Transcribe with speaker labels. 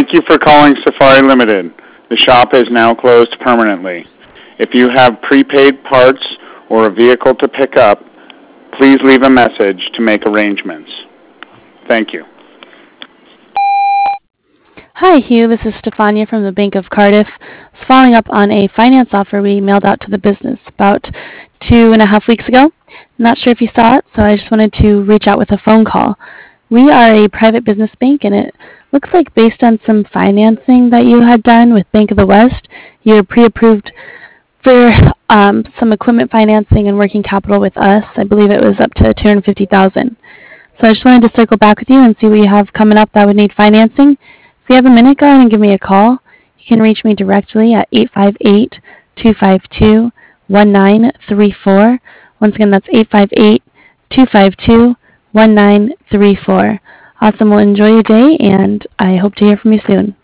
Speaker 1: Thank you for calling Safari Limited. The shop is now closed permanently. If you have prepaid parts or a vehicle to pick up, please leave a message to make arrangements. Thank you.
Speaker 2: Hi, Hugh. This is Stefania from the Bank of Cardiff. It's following up on a finance offer we mailed out to the business about 2.5 weeks ago. Not sure if you saw it, so I just wanted to reach out with a phone call. We are a private business bank, and it looks like based on some financing that you had done with Bank of the West, you were pre-approved for some equipment financing and working capital with us. I believe it was up to $250,000. So I just wanted to circle back with you and see what you have coming up that would need financing. If you have a minute, go ahead and give me a call. You can reach me directly at 858-252-1934. Once again, that's 858-252-1934. Awesome. Well, enjoy your day, and I hope to hear from you soon.